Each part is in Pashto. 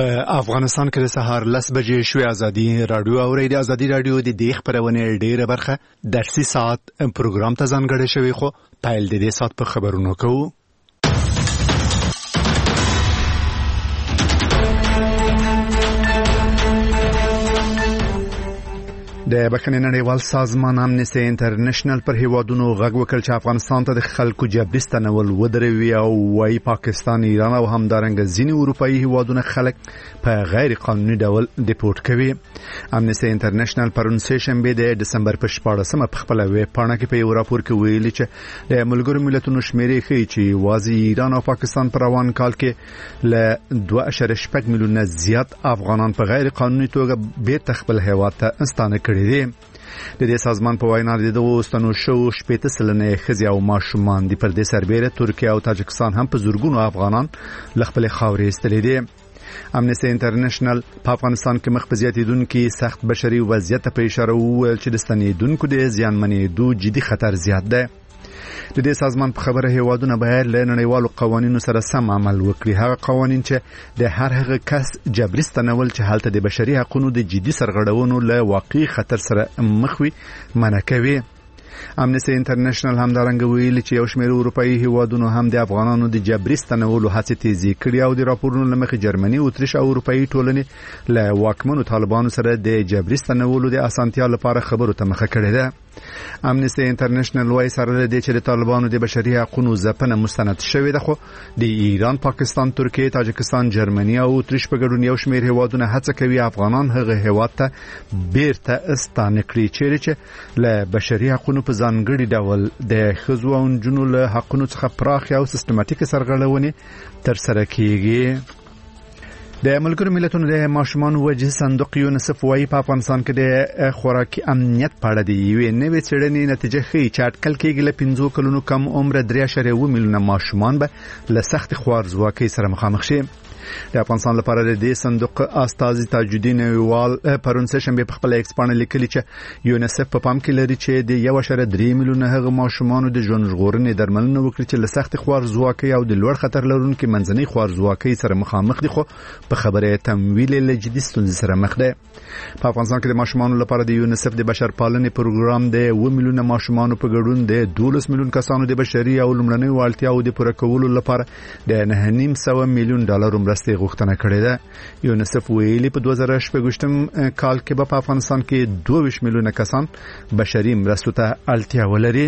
په افغانستان کې د سهار 10 بجې شوې ازادي رادیو او ریډیو ازادي رادیو د دې خبرونه ډیره برخه درسي ساعت پروګرام ته ځانګړی شوی خو پایل د دې ساعت په خبرونو کوو. د بخښنې نړیوال سازمان امنیستي انټرنیشنل پر هیوادونو غږ وکړ چې افغانستان ته د خلکو جبري ستنول ودروي او وايي پاکستان، ایران او همدارنګه ځینې اروپאי هیوادونه خلک په غیر قانوني ډول ډیپورټ کوي. امنیستي انټرنیشنل پرون سهشنبه د دسمبر په 14مه په خپل ویب پاڼه کې په یو راپور کې ویلي چې د ملګرو ملتونو شمیرې ښیي چې واځي ایران او پاکستان پر روان کال کې له 2.8 میلیونه زیات افغانان په غیر قانوني توګه بیرته خپل هیواد ته ستانه کړي. د دې سازمان په وینا د دوستانو شو 80% ښځې او ماشومان دي. پر دې سربېره ترکیه او تاجکستان هم په زورګونو افغانان له خپل خاورې ایستلي دي. امنیستي انټرنیشنل په افغانستان کې مخ په زیاتېدونکو سخت بشري وضعیت په اشاره وویل چې د ستنېدونکو د زیانمنېدو جدي خطر زیات دی. د دې سازمان په خبره هیوادونه باید له نړیوالو قوانینو سره سم عمل وکړي. هغه قوانین چې د هر هغه کس جبري ستنول چې هلته د بشري حقوقو د جدي سرغړونو له واقعي خطر سره مخ وي منع کوي. امنیستي انټرنیشنل همدارنګه ویلي چې یو شمېر اروپאי هیوادونو هم د افغانانو د جبري ستنولو هڅې تیزې کړې او د راپورونو له مخې جرمني، اتریش او اروپאי ټولنې له واکمنو طالبانو سره د جبري ستنولو د اسانتیا لپاره خبرو ته مخه کړې ده. امنیستي انټرنیشنل وايي سره د دې چې د طالبانو د بشري حقوقو ځپنه مستند شوې ده، خو د ایران، پاکستان، ترکیه، تاجکستان، جرمني او اتریش په ګډون یو شمېر هیوادونه هڅه کوي افغانان هغه هیواد ته بیرته ستانه کړي چې له بشري حقوقو په ځانګړي ډول د ښځو او نجونو له حقوقو څخه پراخ او سیستماتیک سرغړونې تر سره کیږي. د ملګرو ملتونو د ماشومان وجه صندوق یونیسف وايي په افغانستان کې د خوراکي امنیت په اړه د یوې نوې څېړنې نتیجه ښیي چې اټکل کېږي له 5 کلونو کم عمره 3.7 میلیونه ماشومان به له سخت خوارځواکۍ سره مخامخ شي. د افغانستان لپاره د دې صندوق استازي تاج الدین ویوال پرون سهشنبه په خپل ایکس باندې لیکلي چې یونیسف په پام کې لري چې د 1.3 میلیونه هغه ماشومان د ژوند ژغورنې درملنه وکړي چې له سخت خوارځواکۍ او د لوړ خطر لرونکو منځنۍ خوارځواکۍ سره مخامخ دي، خو په خبره تمویل له جدي ستونزې سره مخ ده. په افغانستان کې د ماشومان لپاره د یونیسف د بشرپالنې پروګرام د 2 میلیونه ماشومان په ګډون د 12 میلیون کسانو د بشري او لومړنۍ اړتیاوو د پوره کولو لپاره د 9.5 میلیون ډالر مرستې غوښتنه کړې ده. یونیسف ویلي په 2018 کال کې په افغانستان کې 22 میلیونه کسان بشري مرستو ته اړتیا ولري.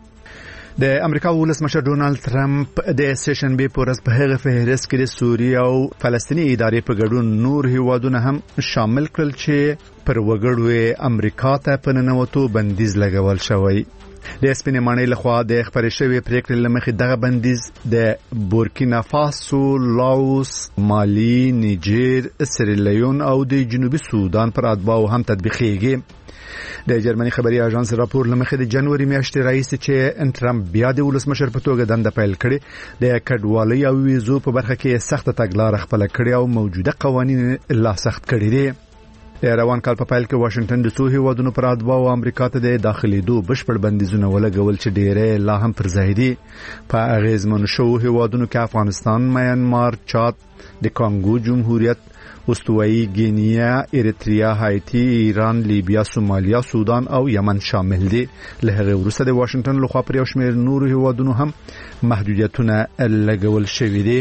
د امریکا ولسمشر ډونالد ترامپ د سیشنبه په ورځ په هغه فهرست کې د سوریه او فلسطیني ادارې په ګډون نور هیوادونه هم شامل کړل چې پر وګړو امریکا ته په ننوتو بندیز لګول شوی. د سپینې ماڼۍ لخوا د خبرې شوې پریکړې لمخې دغه بندیز د بورکینا فاسو، لاوس، مالی، نیجر، سیریلیون او د جنوبي سودان پر اتباعو هم تطبیقېږي. د جرمني خبري اژانس راپور لمخې د جنوري میاشتې رئیس چې ترامپ بیا د ولسمشر په توګه دنده پیل کړي د کډوالۍ او ویزو په برخه کې سخت تګلارې خپل کړي او موجوده قوانين لا سخت کړي دي. د روان کال په پیل کې واشنگټن د څو هیوادونو پر اتباع او امریکا ته د داخليدو بشپړ بندیزونه ولګول چې ډېرې لا هم پر ځای دي. په اغیزمن شو هیوادونو کې افغانستان، میانمار، چاد، د کانګو جمهوریت، استوایي ګینیا، اریتریا، هایتی، ایران، لیبیا، سومالیا، سودان او یمن شامل دي. له هغه وروسته د واشنگټن لخوا پر یو شمېر نور هیوادونو هم محدودیتونه لګول شوي دي.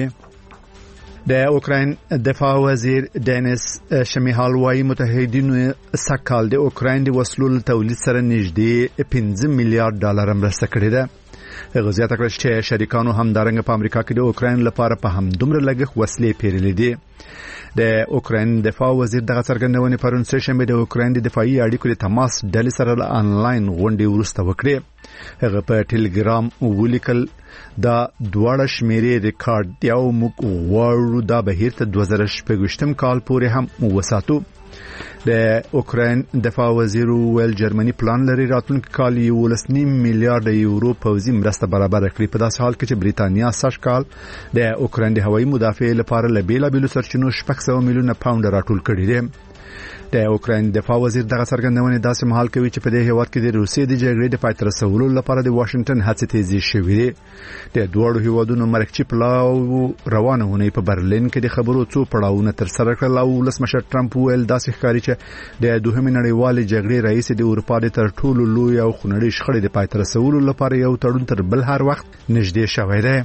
د اوکراین دفاع وزیر دینیس شمیهال وايي متحدینو سکهال د اوکراین د وسلو تولید سره نږدې 15 میلیارډ ډالر مرسته کړې ده. هغه زیاته کړه چې شریکانو همدارنګه په امریکا کې د اوکراین لپاره په همدومره لګښت وسلې پیرلې دي. د اوکراین دفاع وزیر دغه څرګندونې پرون سهشنبه د اوکراین د دفاعي اړیکو د تماس ډلې سره آنلاین غونډې وروسته وکړې. هغه په ټلګرام ولیکل دا دواړه شمیرې ریکارډ دی او موږ غواړو دا بهیر ته 2018 کال پورې هم وساتو. د اوکراین دفاع وزیر ویل جرمني پلان لري راتلونکي کال 1.5 میلیارډ یورو پوځي مرسته برابر کړي، په داسې حال کې چې بریتانیا سږ کال د اوکراین د هوایي مدافع لپاره له بیلابېلو سرچینو 600 میلیونه پاونډ راټول کړي دي. د اوکراین دفاع وزیر دغه څرګندونه داسې مهال کوي چې په دې هیواد کې د روسیې د جګړې د پای ته رسولو لپاره د واشنگټن هڅې تیزې شوې دي. د دوه هیوادونو مرکزی پلاو روانه ونې په برلین کې د خبرو څو پړاوونه تر سره کړل او ولسمشر ټرمپ ویل داسې ښکاري چې د دوهمې نړیوالې جګړې رئیس د اروپا د تر ټولو لوی او خونړۍ شخړې د پای ته رسولو لپاره یو تړون تر بل هر وخت نږدې شوی دی.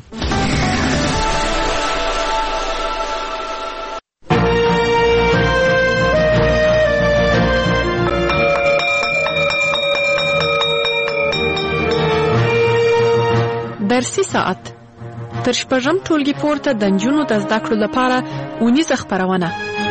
درسي ساعت تر شپږم ټولګي پورته د نجونو د زده کړو لپاره اونیزه خپرونه.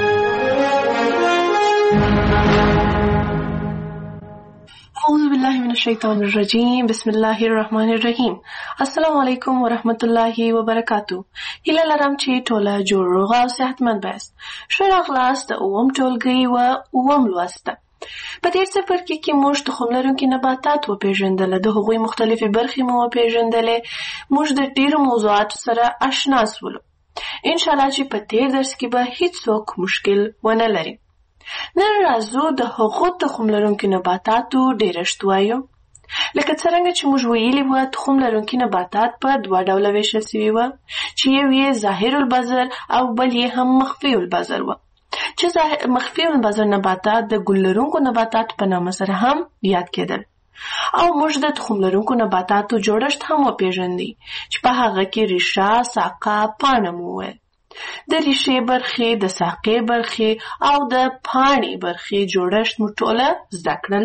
اعوذ بالله من الشیطان الرجیم. بسم الله الرحمن الرحیم. السلام علیکم ورحمت الله وبرکاتو. هیله لرم چې ټوله جوړ روغ او صحتمند یاست. ښه راغلاست د اووم ټولګي و اووم لوست. په دې څپرکي کې موږ تخم لرونکي نباتات وپېژندل، د هغوی مختلفې برخې مو وپېژندلې. موږ د ډېرو موضوعاتو سره آشنا شولو. انشاءالله چې په تېر درس کې به هیڅوک مشکل ونه لري. نن راځو د هغو تخم لرونکي نباتاتو ډېرښت وایو. لکه څرنګه چې موږ ویلي وو، تخم لرونکي نباتات په دوه ډوله ویشل سوي وو، چې یو یې ظاهر البذر او بل یې هم مخفي البذر وو. چې مخفي البذر نباتات د ګل لرونکو نباتات په نامه سره هم یاد کېدل. او موږ د تخم لرونکو نباتاتو جوړښت هم وپېژندی چې په هغه کې ریښه، ساقه، پاڼه مو وویل. د ریښې برخې، د ساقې برخې او د پاڼې برخې جوړښت مو ټوله زده کړل.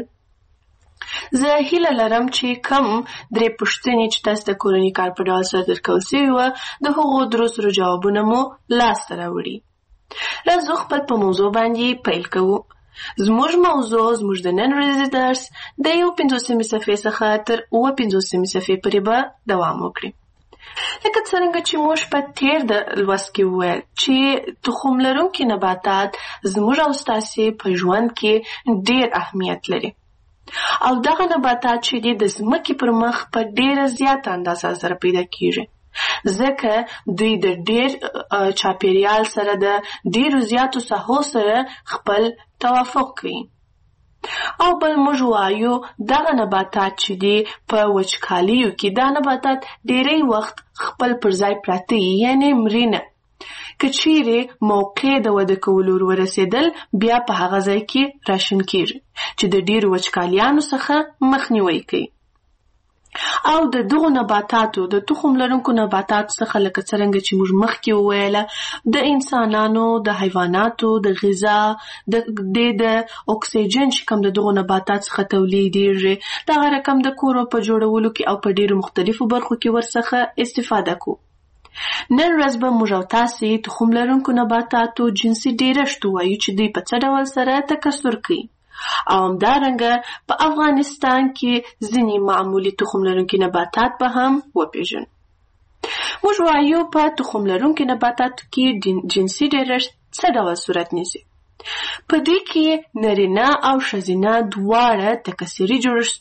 زه هیله لرم چې کم درې پوښتنې چې تاسو د کورني کار په ډول سره درکول سوي وه، د هغو درو سرو جوابونه مو لاسته راوړي. راځو خپل په موضوع باندې پیل کوو. زموږ موضوع زموږ د نن ورځې درس د 50 صفحې څخه تر 50 صفحې پورې به دوام وکړي. لکه څرنګه چې موږ په تېر د لوست کې وویل چې تخم لرونکي نباتات زموږ او ستاسې په ژوند کې ډېر اهمیت لري. او دغه نباتات چې دي د ځمکې پر مخ په ډېره زیاته اندازه سره پیدا کیږي، ځکه دوی د ډېر چاپیریال سره د ډېرو زیاتو ساحو سره خپل توافق کوي. او بل موږ وایو دغه نباتات چې دي په وچکالیو کې دا نباتات ډېری وخت خپل پر ځای پراته یعنی مرینه. که چیرې موقع د وده کولو ورسېدل، بیا په هغه ځای کې راشن کیږي چې د ډېرو وچکالیانو څخه مخنیوی کوي. او د دغو نباتاتو د تخم لرونکو نباتاتو څخه لکه څرنګه چې موږ مخکې وویله، د انسانانو، د حیواناتو، د غذا، د اکسیجن چې کوم د دغو نباتات څخه تولیدېږي، دغه رقم د کورو په جوړولو کې او په ډېرو مختلفو برخو کې ورڅخه استفاده کوو. نن ورځ به موږ او تاسې تخم لرونکو نباتاتو جنسي ډېرښت ووایو چې دوی په څه ډول سره تکثر کوي. او همدارنګه په افغانستان کې ځینې معمولي تخم لرونکي نباتات به هم وپېژنو. موږ وایو په تخم لرونکي نباتاتو کې جنسي ډېرښت څه ډول صورت نیسي. په دوی کې نرینه او ښځینه دواړه تکثري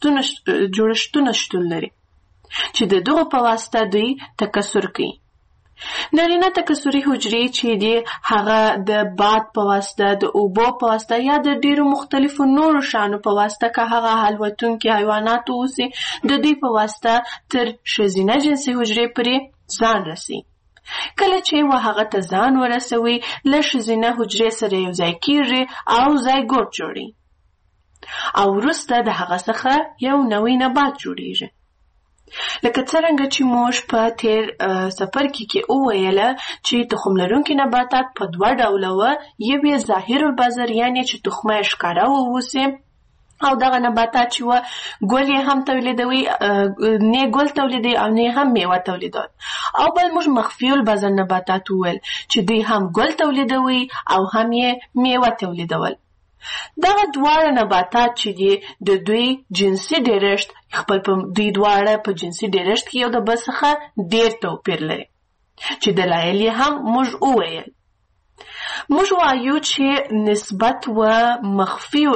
جوړښتونه شتون لري چې د دغو په واسطه دوی تکثر کوي. نارینه تکثري حجرې چې دي هغه د باد په واسطه، د اوبو په واسطه یا د ډیرو مختلفو نورو شانو په واسطه که هغه الوتونکي حیوانات اوسي، د دوی په واسطه تر ښځینه جنسي حجرې پورې ځان رسي. کله چې هغه ته ځان ورسوي، له ښځینه حجرې سره یو ځای کیږي او زایګوټ جوړي، او وروسته د هغه څخه یو نوی نبات جوړیږي. لکه څرنګه چې موږ په تیر څپرکي کې وویله چې تخم لرونکي نباتات په دوه ډوله وه، یو یې ظاهر البذر یعنې چې تخمه یې ښکاره واوسي، او دغه نباتات چې وه ګل یې هم تولیدوي، نه ګل تولیدوي او نه هم میوه تولیدوي. او بل موږ مخفي البذر نباتات وویل چې دوی هم ګل تولیدوي او هم یې میوه تولیدول. دغه دواړه نباتات چې دي د دوی جنسي ډېرښت خپل په دوی دواړه په جنسي ډېرښت کې یو د بل څخه ډېر توپیر لري، چې دلایل یې هم موږ وویل. موږ وایو چې نسبت و مخفي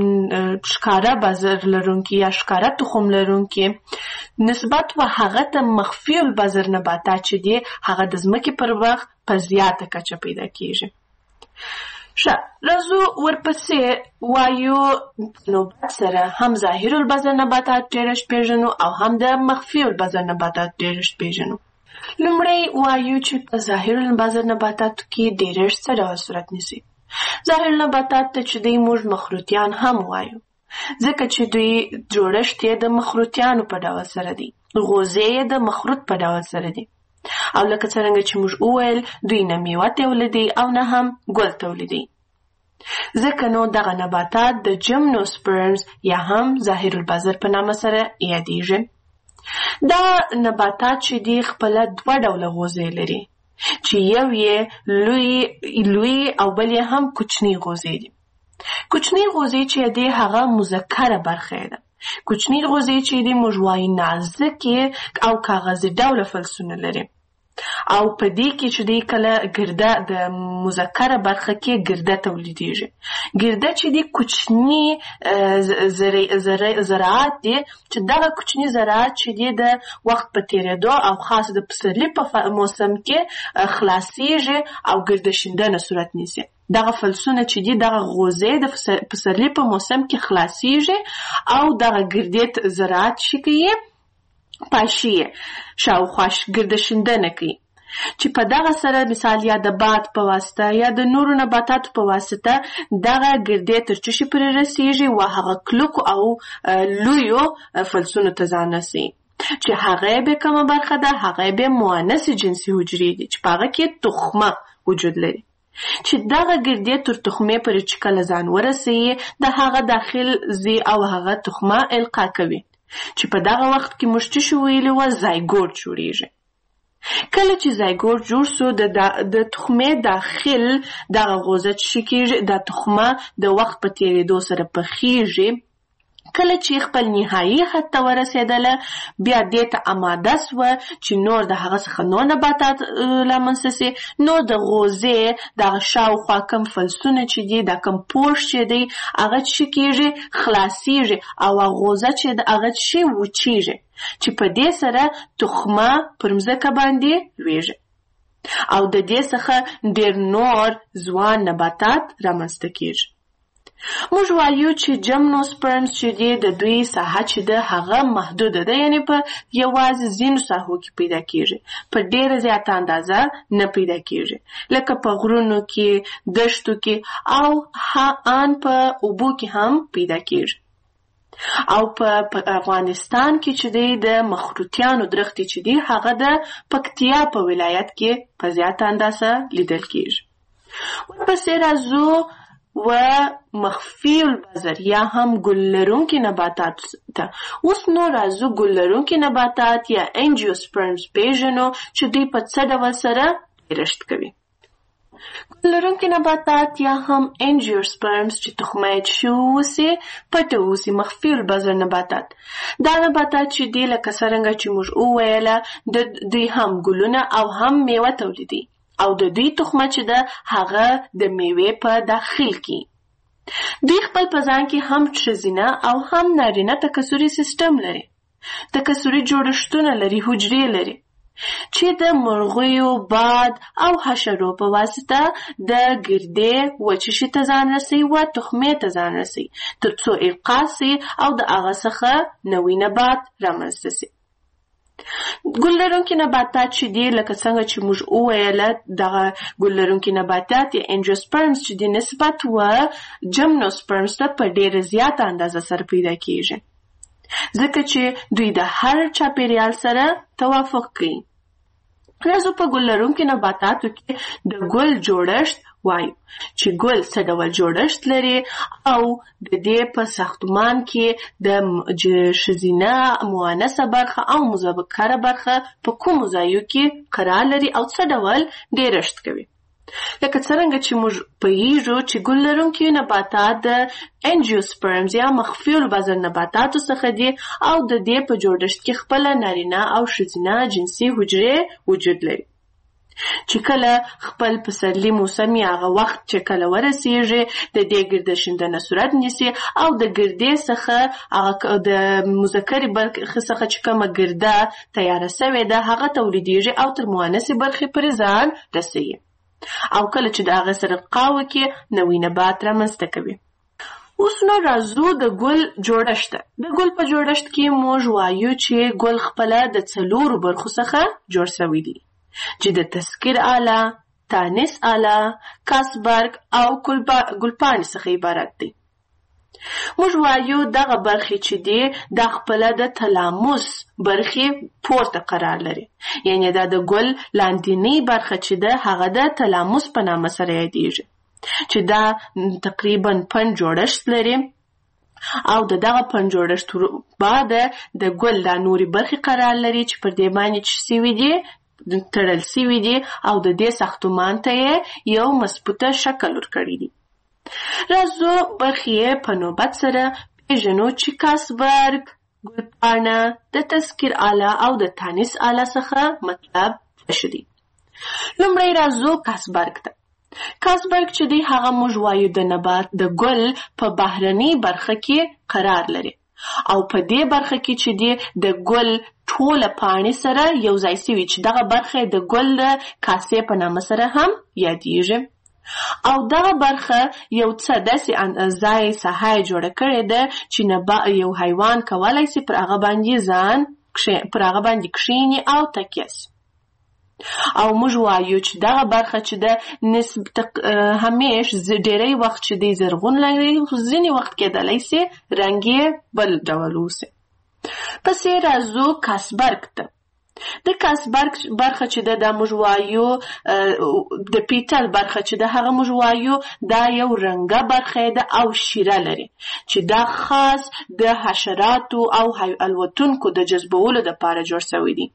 ښکاره بذر لرونکي یا ښکاره تخم لرونکي نسبت و هغه ته مخفي البذر نباتات چې دي هغه د ځمکې پر مخ په زیاته کچه پیدا کیږي. راځو ورپسې وایو نوبت سره هم ظاهر البذر نباتات ډېرشت پیژنو او هم د مخفي البذر نباتات ډېرشت پیژنو. لومړی وایو چې په ظاهر البذر نباتاتو کې ډېرشت څه ډول صورت نیسي. ظاهر نباتات ته چې دوی موږ مخروطیان هم وایو، ځکه چې دوی جوړښت یې د مخروطیانو په ډول سره دی، غوزې یې د مخروط په ډول سره دی، او لکه څرنګه چې موږ وویل دوی نه میوه تولیدي او نه هم ګل تولیدي. ځکه نو دغه نباتات د جمنوسپرمز یا هم ظاهر البذر په نامه سره یادیږي. دا نباتات چې دی خپله 2 ډوله غوزې لري، چې یو یې لوی او بل یې هم کوچني غوزې دي. کوچني غوزې چې دی هغه مذکره برخه ده. کوچني غوزې چې دی موږ وایو نازکې او کاغذي ډوله فلزونه لري، او په دې کې چې دی کله ګرده د مذکره برخه کې ګرده تولیدیږي. ګرده چې دی کوچني ذرات دي، چې دغه کوچني ذرات چې دی د وخت په تیریدو او خاص د پسرلي په موسم کې خلاصیږي او ګرده شیندنه صورت نیسي. دغه فلزونه چې دی دغه غوزې د پسرلي په موسم کې خلاصیږي او دغه ګردې ذرات چې کوي پاشي شاوخوا ګرده شیندنه کوي، چې په دغه سره مثال یا د باد په واسطه یا د نورو نباتاتو په واسطه دغه ګردې تر چشي پورې رسیږي او هغه کلکو او لویو فلزونو ته ځان رسوي، چې هغه به کومه برخه ده، هغه به مؤنث جنسي حجرې دي چې په هغه کې تخمه وجود لري، چې دغه ګردې تر تخمې پورې چې کله ځان ورسوي د هغه داخل ځي او هغه تخمه القا کوي، چې په دغه وخت کې موږ څه ویلي وو زایګوټ جوړیږي. کله چې زایګوټ جوړ سو د تخمې داخل دغه غوزه چې کېږي د تخمه د وخت په تیریدو سره پخیږي. کله چې خپل نهایي حد ته ورسېدله بیا دې ته آماده سوه چې نور د هغه څخه نور نباتات رامنځته سي. نو د غوزې دغه شاوخوا کم فلزونه چې دي دا کم پوښ چې دی هغه چې کېږي خلاصیږي او غوزه چې هغه چې وچیږي، چې په دې سره تخمه پر مځکه باندې لویږي او د دې څخه ډېر نور ځوان نباتات رامنځته کېږي. موږ وایو چې جمنوسپرمز چې دی د دوی ساحه چې ده هغه محدوده ده، یعنی په یوازې ځینو ساحو کې پیدا کېږي، په ډېره زیاته اندازه نه پیدا کېږي، لکه په غرونو کې، دښتو کې او ان په اوبو کې هم پیدا کېږي. او په افغانستان کې چې دی د مخروطیانو درختې چې دی هغه د پکتیا په ولایت کې په زیاته اندازه لیدل کېږي. ورپسې راځو و مخفي البذر یا هم ګل لرونکي نباتات ته. اوس نو راځو ګل لرونکي نباتات یا انجیوسپرمز پیژنو چې دوی په څه ډول سره رشد کوي. ګل لرونکي نباتات یا هم انجیوسپرمز چې تخمه یې اوسي پټه اوسي مخفي البذر نباتات. دا نباتات چې دی لکه څرنګه چې موږ وویله دوی هم ګلونه او هم میوه تولیدي او د دوی تخمه چې ده هغه د میوې په داخل کې. دوی خپل په ځان کې هم ښځینه او هم نارینه تکثري سیستم لري، تکثري جوړښتونه لري، حجرې لري، چې د مرغیو، باد او حشرو په واسطه د ګردې وچشي ته ځان رسوي و تخمې ته ځان رسوي تر څو القا سي او د هغه څخه نوی نبات رامنځته سي. ګل لرونکي نباتات چې دي لکه څنګه چې موږ وویله دغه ګل لرونکي نباتات یا انجیوسپرمز چې دي نسبت و جمنوسپرمز ته په ډېره زیاته اندازه سره پیدا کېږي، ځکه چې دوی د هر چاپېریال سره توافق کوي. راځو په ګل لرونکي نباتاتو کې د ګل جوړښت وایو چې ګل څه ډول جوړښت لري او د دې په ساختمان کې د ښځینه مؤنثه برخه او مذکره برخه په کومو ځایو کې قرار لري او څه ډول ډیرښت کوي. لکه څرنګه چې موږ پوهیږو چې ګل لرونکي نباتات د انجیوسپرمز یا مخفي البذر نباتاتو څخه دي او د دې په جوړښت کې خپله نارینه او ښځینه جنسي حجرې وجود لري، چې کله خپل پسرلي موسمي هغه وخت چې کله ورسیږي د دې ګرده شیندنه صورت نیسي او د ګردې څخه د مذکرې برخې څخه چې کومه ګرده تیاره سوې ده هغه تولیدیږي او تر مؤنثې برخې پورې ځان رسوي. او کله چې د هغه سره قاوه کې نوی نبات رامنځته کوي. اوس نو راځو د ګل جوړښت. د ګل په جوړښت کې موږ وایو چې ګل خپله د 4 برخو څخه جوړ شوی دی چې د تسکیر آله، تانیث آله، کاسبرګ او ګلپاڼې څخه عبارت دی. موږ وایو دغه برخې چې دی دا خپله د تلاموس برخې پورته قرار لري، یعنی دا د ګل لاندینۍ برخه چې ده هغه د تلاموس په نامه سره یادیږي چې دا تقریبا 5 جوړښت لري او دغه 5 جوړښت بعد د ګل دا نوري برخې قرار لري چې پر دې باندې چې سوي دي تړل سوي دي او د دې ساختمان ته یو مثبته شکل ورکړی دی. راځو برخې په نوبت سره پیژنو چې کاسبرګ، ګلپاڼه، د تسکیر آله او د تانیث آله څخه مطلب څه دی. لومړی راځو کاسبرګ ته. کاسبرګ چې دی هغه موږ وایو د نبات د ګل په بهرنۍ برخه کې قرار لري او په دې برخه کې چې دی د ګل ټوله پاڼې سره یو ځای سوي چې دغه برخه د ګل د کاسې په نامه سره هم یادیږي او دغه برخه یو څه داسې ځای ساحه جوړه کړې ده چې یو حیوان کولی سي پر هغه باندې کښیني او تکیه سي. او موږ وایو چې دغه برخه چې ده همیش ډېری وخت چې دی زرغون لري، ځینې وخت کېدلی سي رنګ یې بل ډول اوسي. پسې راځو کاسبرګ ته. د کاسبرګ برخه چې ده دا موږ وایو د پیټل برخه چې ده هغه موږ وایو دا یو رنګه برخه ده او شیره لري چې دا خاص د حشراتو او الوتونکو د جذبولو دپاره جوړ شوی دی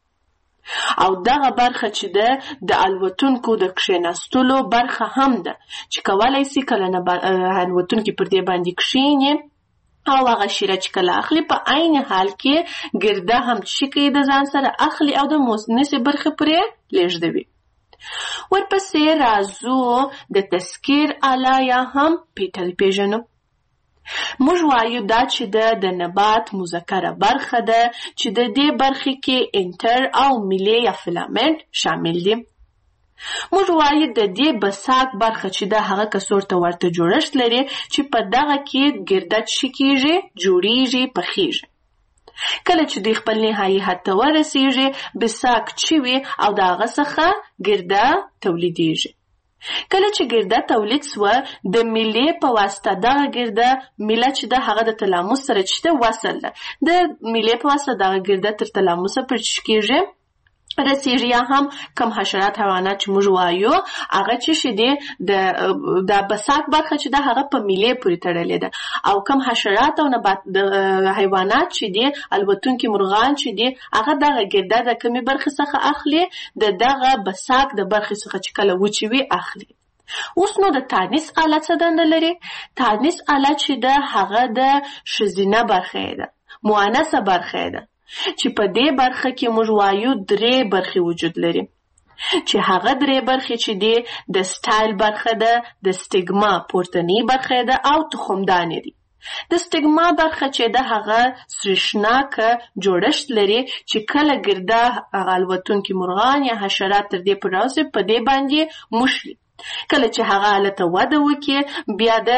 او دغه برخه چې ده د الوتونکو د کښېناستلو برخه هم ده چې کولی سي کله الوتونکي پر دې باندې کښېني او هغه شیره چې کله اخلي په عین حال کې ګرده هم چې کوي د ځان سره اخلي او د موسنسې برخې پرې لېږدوي. ورپسې راځو د تسکیر آله یا هم پیټل پیژنو. موږ وایو دا چې د نبات مذکره برخه ده چې د دې برخې کې انټر او میلې یا فیلامنټ شامل دي. موږ وایو د دې بساک برخه چې د هغه کڅوړ ته ورته جوړښت لري چې په دغه کې ګرده څه کېږي، جوړیږي، پخیږي. کله چې دوی خپل نهایي حد ته ورسیږي بساک چوي او د هغه څخه ګرده تولیدیږي. کله چې ګرده تولید سوه د میلې په واسطه دغه ګرده میله چې ده هغه د تلاموس سره چې ده وصل ده د میلې په واسطه دغه ګرده تر تلاموسه پرې چې کېږي رسیږي یا هم کم حشرات حیوانات چې موږ وایو هغه چې دی د بساک برخه چې ده هغه په میلې پورې تړلې ده او کم حشرات او نبات حیوانات چې دی الوتونکي مرغان چې دی هغه دغه ګرده د کمې برخې څخه اخلي د دغه بساک د برخې څخه چې کله وچوي اخلي. اوس نو د تانیث آله څه دنده لري؟ تانیث آله چې ده هغه د ښځینه برخه ده، مؤنثه برخه ده چې په دې برخه کې موږ وایو 3 برخې وجود لري چې هغه 3 برخې چې دی د سټایل برخه ده، د سټیګما پورتنۍ برخه ده او تخمدانې دي. د سټیګما برخه چې ده هغه سریښناکه جوړښت لري چې کله ګرده هغه الوتونکي مرغان یا حشرات تر دې پورې راوځي په دې باندې موښلي. کله چې هغه حالت وده وکړي بیا د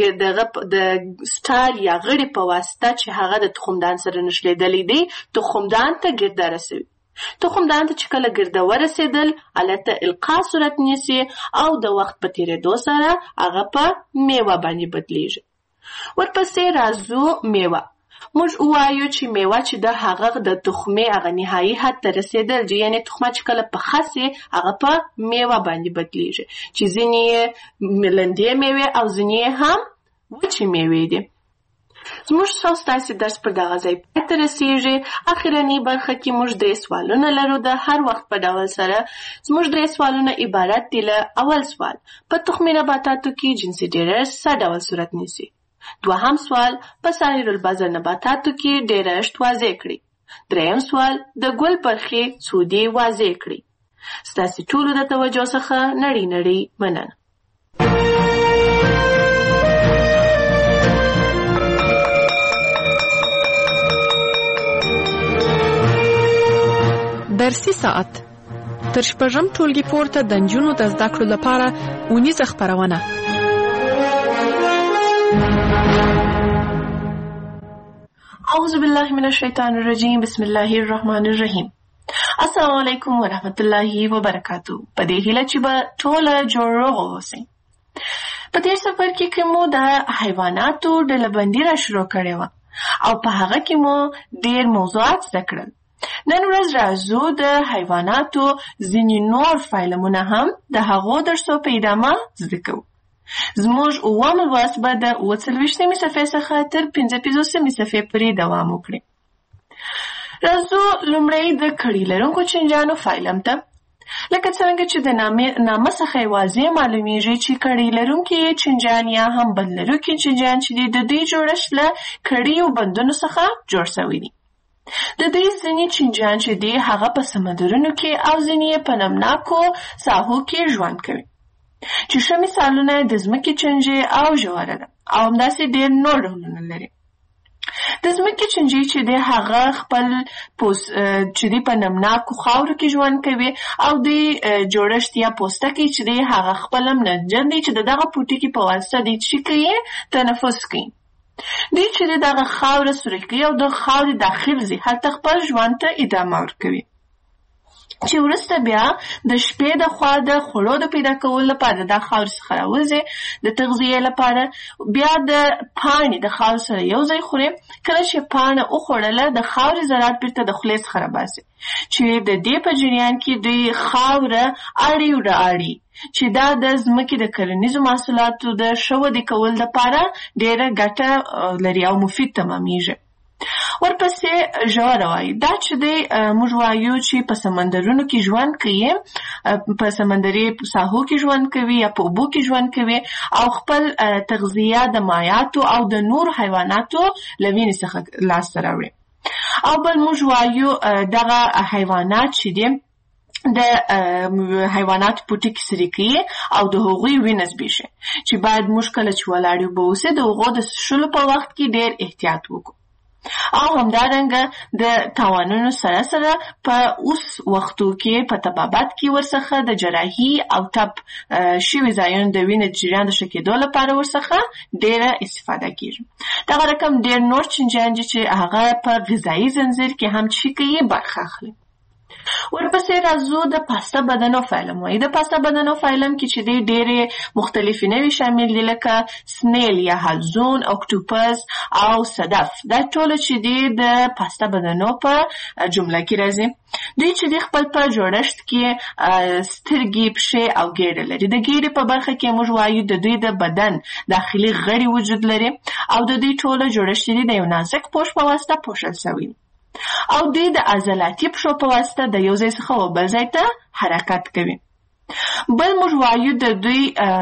سټایل یا غړي په واسطه چې هغه د تخمدان سره نښلېدلی دی تخمدان ته ګرده رسوي. تخمدان ته چې کله ګرده ورسېدل هلته القا صورت نیسي او د وخت په تېرېدو سره هغه په میوه باندې بدلیږي. ورپسې راځو میوه. موږ وایو چې میوه چې ده هغه د تخمې هغه نهایي حد ته رسېدل دي، یعنې تخمه چې کله پخه سي هغه په میوه باندې بدلیږي چې ځینې یې لندې میوې او ځینې یې هم وچې میوې دي. زموږ ستاسې درس پر دغه ځای پای ته رسېږي. اخرنۍ برخه کې موږ 3 سوالونه لرو د هر وخت په ډول سره. زموږ 3 سوالونه عبارت دي له اول سوال په تخمي نباتاتو کې جنسي ډېرښت څه ډول صورت نیسي؟ دوهم سوال په سایر البذر نباتاتو کې ډېرښت واضح کړئ. دریم سوال د ګل برخې سودې واضح کړئ. ستاسې ټولو د توجه څخه نړۍ مننه. درسي ساعت تر شپږم ټولګي پورته د نجونو د زده کړو لپاره اونیزه خپرونه. اعوذ بالله من الشیطان الرجیم. بسم الله الرحمن الرحیم. السلام علیکم ورحمت الله وبرکاتو. په دې هیله چې به ټوله جوړ اوسئ. په دې سفر کې مو د حیواناتو ډلبندي را شروع کړې وه او په هغه کې مو ډېر موضوعات زده کړل. نن ورځ راځو د حیواناتو ځینې نور فایلمونه هم د هغو درسو په ادامه زده کوو. زموږ اووم لوست به د 40 صفحې څخه تر 55 صفحې پورې دوام وکړي. راځو لومړی د کړي لرونکو چینجیانو فایلم ته. لکه څنګه چې د نامه څخه یوازې معلومیږي چې کړي لرونکي چینجیان یا هم بند لرونکي چینجیان چې د دوی جوړښت له کړیو بندونو څخه جوړ شوي دي. د دوی ځینې چینجیان چې دي هغه په سمندرونو کې او ځینې په نمناکو ساحو کې ژوند کوي. چې ښه مثالونه د ځمکې چینجي او ژوره ده او همداسې ډېر نور ډولونه لري. د ځمکې چینجي چې دی هغه خپل چې دی په نمناکو خاورو کې ژوند کوي او د جوړښت یا پوستکی چې دی هغه خپل منجن دی چې دغه پوټکي په واسطه دی چې کوي تنفس کوي. دی چې دغه خاوره سوري کوي او د خاورې داخل ځي هلته خپل ژوند ته ادامه ورکوي. چې وروسته بیا د شپې د خوا د خوړو د پیدا کولو لپاره د خاورې څخه راوځي د تغذیې لپاره بیا د پاڼې د خاورې سره یو ځای خوري. کله چې پاڼه وخوړله د خاورې ذرات بیرته د خولې څخه راباسي چې د دې په جریان کې دوی خاوره اړي وراړي چې دا د ځمکې د کرنیزو محصولاتو د ښه ودې کولو لپاره ډېره ګټه لري او مفید تمامیږي. ورپسې ژوره وایي. دا چې دی موږ وایو چې په سمندرونو کې ژوند کوي، په سمندري ساحو کې ژوند کوي یا په اوبو کې ژوند کوي او خپل تغذیه د مایعاتو او د نور حیواناتو له وینې څخه لاسته راوړي. او بل موږ وایو دغه حیوانات چې دي د حیوانات پوټکي سري کوي او د هغوی وینه زبېښي چې باید موږ کله چې ولاړ یو به اوسې د هغو د څښلو په وخت کې ډېر احتیاط وکړو. او همدارنګه د تاوانونو سره سره په اوس وختو کې په طبابت کې ورڅخه د جراحي او ټپ شوي ځایونو د وینې د جریان د ښه کېدو لپاره ورڅخه ډېره استفاده کېږي. دغه رقم ډېر نور چینجیان دي چې هغه په غذایي زنځیر کې هم چې کوي برخه اخلي. ورپسې راځو د پاسته بدنو فایلم وایي. د پاسته بدنو فایلم کې چې دی ډېرې مختلفې نوې شامل دي لکه سنیل یا حلزون، اکټوپس او صدف. دا ټول چې دی د پاسته بدنو په جمله کې راځي. دوی چې دی خپل په جوړښت کې سترګې، پښې او ګیډه لري. د ګیډې په برخه کې موږ وایو د دوی د بدن داخلي غړي وجود لري او د دوی ټوله جوړښت دی د یو نازک پوښ په واسطه پوښل شوی او دوی د عضلاتي پښو په واسطه د یو ځای څخه بل ځای ته حرکت کوي. بل موږ وایو د دوی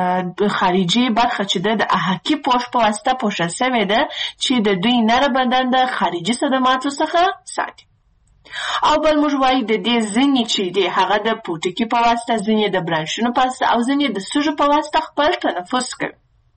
خارجي برخه چې د احاکي پوښ په واسطه پوښل شوې ده چې د دوی نره بدن د خارجي صدماتو څخه ساتي. او بل موږ وایو د دې ځینې چې دی هغه د پوټکي په واسطه، ځینې د برانشونو په واسطه او ځینې د سږو په واسطه خپل تنفس کوي.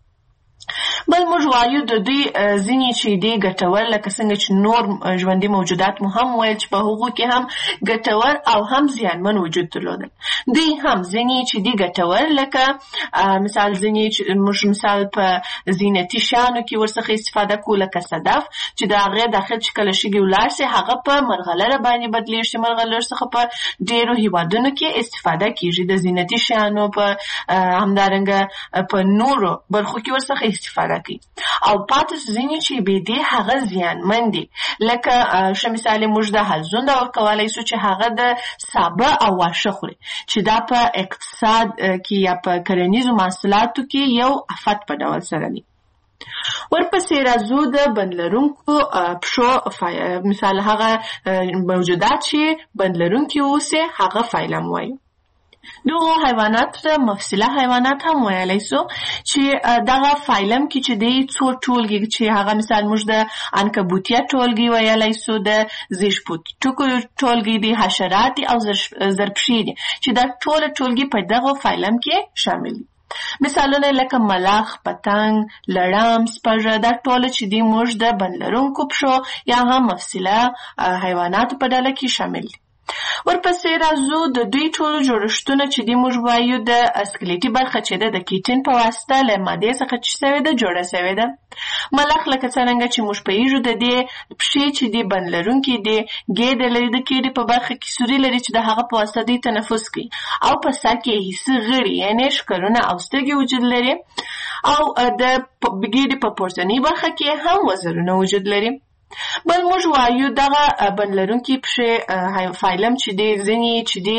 بل موږ وایو د دوی ځینې چې دی ګټور لکه څنګه چې نور ژوندي موجودات مو هم ویل چې په هغو کې هم ګټور او هم زیانمن وجود درلودل. دوی هم ځینې چې دی ګټور لکه مثال ځینې چې موږ مثال په زینتي شیانو کې ورڅخه استفاده کوو لکه صدف چې د هغې داخل چې کله شګې ولاړ سي هغه په مرغلره باندې بدلېږي. مرغلره څخه په ډېرو هیوادونو کې استفاده کېږي د زینتي شیانو په همدارنګه په نورو برخو کې ورڅخه استفاده کوي. او پاتې ځینې چې بې دې هغه زیانمن دي لکه ښه مثال موږ د حلزون دا ورکولی سو چې هغه د سابه او واښه خوري چې دا په اقتصاد کې یا په کرنیزو محصولاتو کې یو افت په ډول سره دي. ورپسې راځو د بند لرونکو پښو مثال هغه موجودات چې بند لرونکي اوسي هغه فایلم وایو. دغه حیوانات ته مفصله حیوانات هم ویلی سو چې دغه فایلم کې چې دی څو ټولګي چې هغه مثال موږ د عنکبوتیه ټولګي ویلی سو، د زیږپوټکو ټولګي دي، حشرات او زرپشي دي چې دا ټول ټولګي په دغه فایلم کې شامل دي. مثالونه لکه ملخ، پتنګ، لړم، سپږه دا ټول چې دی موږ د بند لرونکو پښو یا هم مفصله حیواناتو په ډله کې شامل دي. ورپسې راځو د دوی ټولو جوړښتونه چې دی موږ وایو د اسکلیټي برخه چې ده د کیټین په واسطه له مادې څخه چې سوې ده جوړه سوې ده. ملخ لکه څرنګه چې موږ پوهیږو د دې پښې چې دی بند لرونکي دي، ګیډه لري، د کیډې په برخه کې سوري لري چې د هغه په واسطه دوی تنفس کوي، او په سر کې حسي غړي یعنې ښکرونه او سترګې وجود لري، او د ګیډې په پورتنۍ برخه کې هم وزرونه وجود لري. بل موږ وایو دغه بند لرونکي پښې فایلم چې دی ځینې چې دی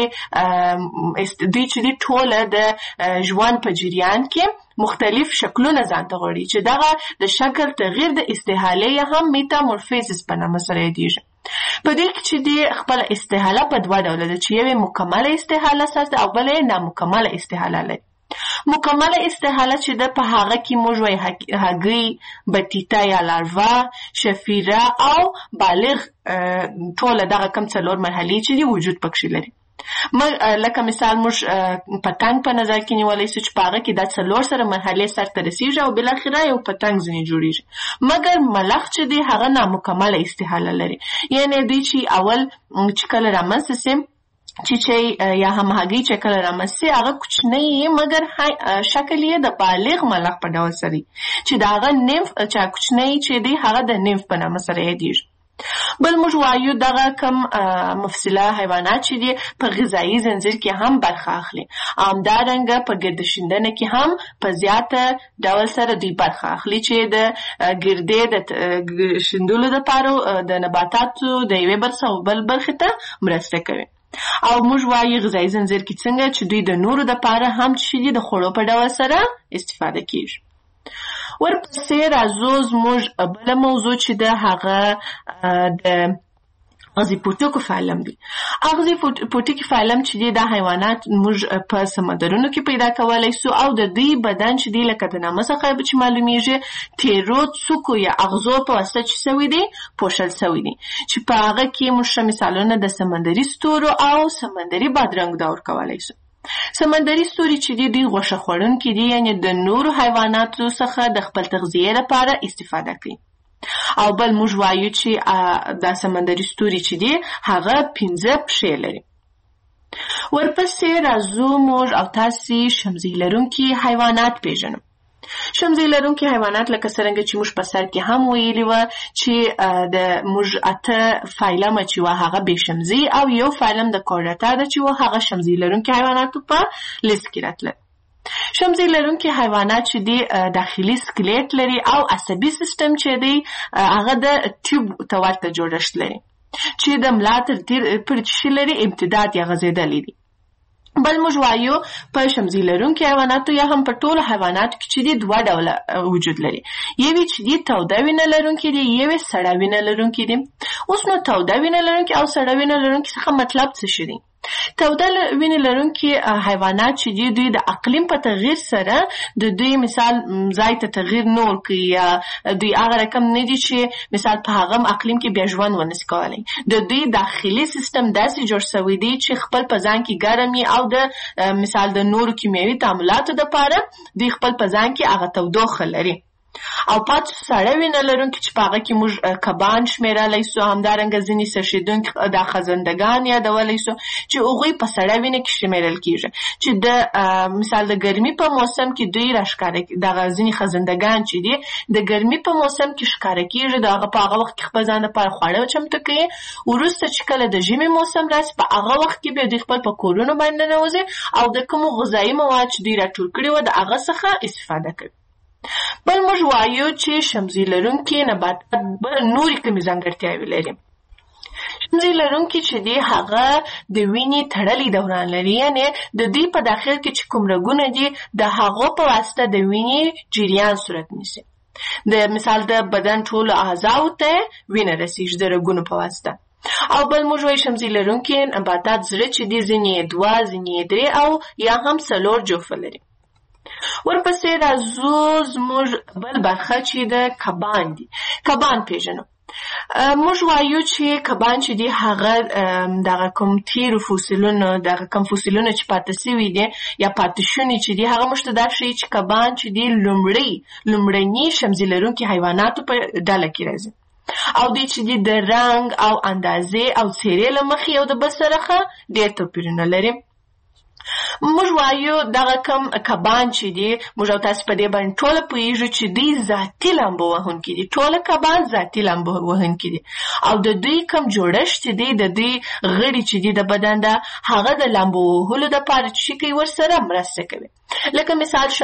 دوی چې دی ټوله د ژوند په جریان کې مختلف شکلونه ځان ته غواړي چې دغه د شکل تغییر د استحالې یا هم میتامورفیزس په نامه سره یادیږي. په دې کې چې دی خپل استحاله په دوه ډوله ده چې یوې مکمله استحاله سره او بله نامکمله استحاله لري. مکمله استحاله چې ده په هغه کې موږ وایي هګۍ، بطیطه یا لاروا، شفیره او بالغ ټوله دغه کم څلور مرحلې چې دی وجود پکښې لري. لکه مثال موږ پتنګ په نظر کې نیولی سو چې په هغه کې دا څلور سره مرحلې سرته رسیږي او بالاخره یو پتنګ ځینې جوړیږي. مګر ملخ چې دی هغه نامکمله استحاله لري، یعنې دوی چې اول چې کله رامنځته سي چې یا هم هګۍ چې کله رامنځته هغه کوچنی مګر شکل یې د بالغ ملخ په ډول سره چې د هغه نمف چې کوچنی چې دی هغه د نمف په نامه سره یادیږي. بل موږ وایو دغه کم مفصله حیوانات چې دي په غذایي زنځیر کې هم برخه اخلي، همدارنګه په ګرده شیندنه کې هم په زیاته ډول سره دوی برخه اخلي چې د ګردې د شیندلو دپاره د نباتاتو د یوې برخې او بل برخې ته مرسته کوي. او موږ وایو غذایي زنځیر کې څنګه چې دوی د نورو دپاره هم چې د خوړو په ډول سره استفاده کیږي. ورپسې راځو زموږ بله موضوع چې ده هغه د اغزي پوټکو فایلم دی. اغزي پوټکي فایلم چې دی دا حیوانات موږ په سمندرونو کې پیدا کولی سو او د دوی بدن چې دی لکه د نامه څخه چې معلومیږي تیرو څوکو یا اغزو په واسطه چې سوي دی پوښل سوي دی چې په هغه کې موږ مثالونه د سمندري ستورو او سمندري بادرنګ دا ورکولی سو. سمندري ستوري چې دی دوی غوښه خوړونکي دي، یعنې د نورو حیواناتو څخه د خپل تغذیې لپاره استفاده کوي. او بل موږ وایو چې دا سمندري ستوري چې دی هغه 5 پښې لري. ورپسې راځو موږ او تاسې شمزۍ لرونکي حیوانات پیژنو. شمزۍ لرونکي حیوانات لکه څرنګه چې موږ په سر کې هم ویلي وه چې د موږ 8 فایلمه چې وه هغه بې شمزۍ او یو فایلم د کورډاتا ده چې وه هغه شمزۍ لرونکي حیواناتو په لیست کې راتله. شمزۍ لرونکي حیوانات چې دی داخلي سکلیټ لري او عصبي سیستم چې دی هغه د ټیوب ته ورته جوړښت لري چې د ملا تر تیر پورې چې لري امتداد یا غځېدلی دی. بل موږ وایو په شمزۍ لرونکي حیواناتو یا هم په ټولو حیواناتو کې چې دی 2 ډوله وجود لري. یوې چې دی توده وینه لرونکي دي، یوې سړه وینه لرونکي دي. اوس نو توده وینه لرونکي او سړه وینه لرونکي څخه مطلب څه شي دی؟ توده وینې لرونکي حیوانات چې دي دوی د اقلیم په تغییر سره د دوی مثال ځای ته تغییر نه ورکوي یا دوی هغه رقم نه دي چې مثال په هغه اقلیم کې بیا ژوند ونشي کولی. د دوی داخلي سیستم داسې جوړ شوی دی چې خپل په ځان کې ګرم وي او د مثال د نورو کیمیاوي تعاملاتو دپاره دوی خپل په ځان کې هغه تودوخه لري. او پاتې سړه وینه لرونکي چې په هغه کې موږ کبان شمېرلی سو، همدارنګه ځینې څښېدونکي دا خزندګان یادولی سو چې هغوی په سړه وینه کې شمېرل کېږي چې د مثال د ګرمي په موسم کې دوی راښکاره دغه ځینې خزندګان چې دي د ګرمي په موسم کې ښکاره کېږي، د هغه په هغه وخت کې خپل ځان لپاره خواړه چمتو کوي. وروسته چې کله د ژمي موسم راسي په هغه وخت کې بیا دوی خپل په کورونو باندې ننوځي او د کومو غذایي مواد چې دوی راټول کړي وه د هغه څخه استفاده کوي. بل موږ وایو چې شمزۍ لرونکي نباتات نورې کومې ځانګړتیاوې لري. شمزۍ لرونکي چې دی هغه د وینې تړلی دوران لري، یعنې د دوی په داخل کې چې کوم رګونه دي د هغو په واسطه د وینې جریان صورت نیسي. د مثال د بدن ټولو اعضاو ته وینه رسیږي د رګونو په واسطه. او بل موږ وایو شمزۍ لرونکي نباتات زړه چې دی ځینې 2 ځینې 3 او یا هم 4 جوفه لري. ورپسې راځو زموږ بل برخه چې د کبان دي. کبان پیژنو. موږ وایو چې کبان چې دي هغه دغه کوم تیرو فوسیلونو دغه کوم فوسیلونه چې پاتې سوي دي یا پاتې شوني چې دي هغه موږ ته دا ښیي چې کبان چې دي لومړني شمزۍ لرونکي حیواناتو په ډله کې راځي. او دوی چې دي د رنګ او اندازې او څیرې له مخې یو د بل سره ډېر توپیرونه لري. موږ وایو دغه کم کبان چې دي، موږ او تاسو په دې باندې ټوله پوهیږو چې دوی ذاتي لامبو وهونکي دي. ټوله کبان ذاتي لامبو وهونکي دي او د دوی کم جوړښت چې دی، د دوی غړي چې دي د بدن ده، هغه د لامبو وهلو دپاره چې کوي ورسره مرسته کوي. لکه مثال